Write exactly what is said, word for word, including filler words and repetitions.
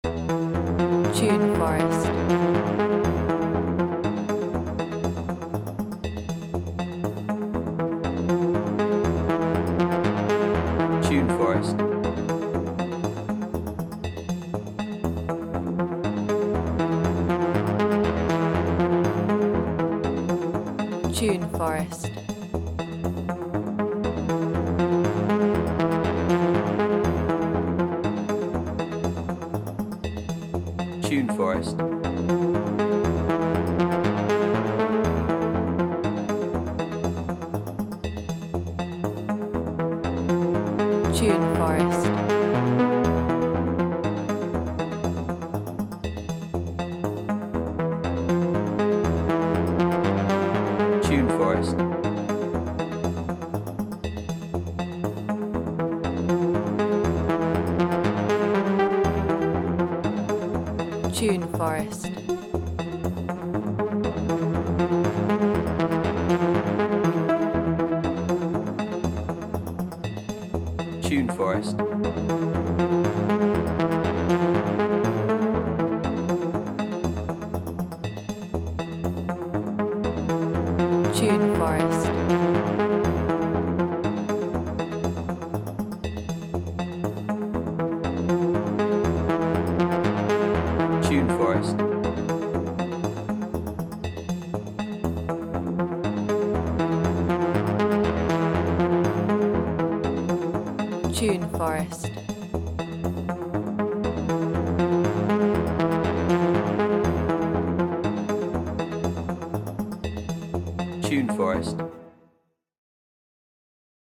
Tune Forest. Tune Forest. Tune Forest. Tune Forest. Tune Forest. Tune Forest. Tune Forest. Tune Forest. Tune Forest. Tune Forest. Tune Forest.